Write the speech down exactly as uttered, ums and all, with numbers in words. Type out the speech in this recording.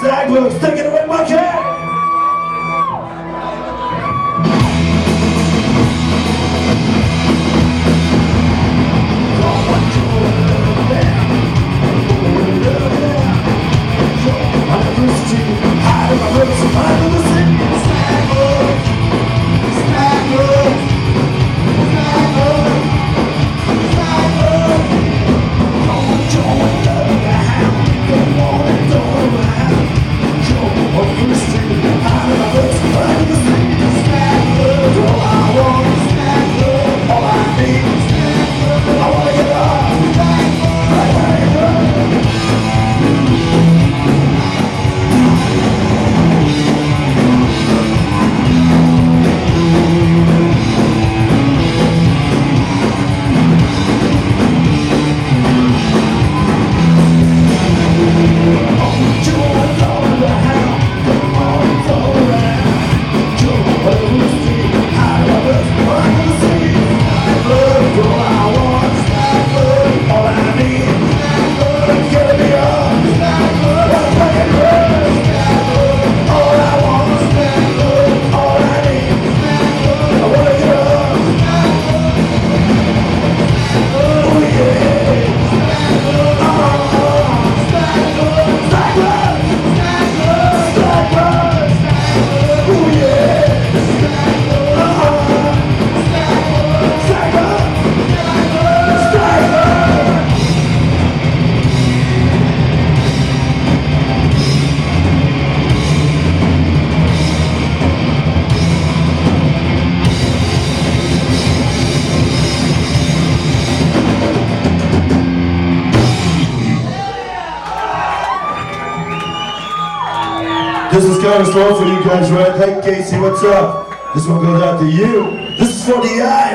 Stag Blues. Take it away, my cat. This is kind of slow for you guys, right? Hey, Casey, what's up? This one goes out to you. This is for the eye.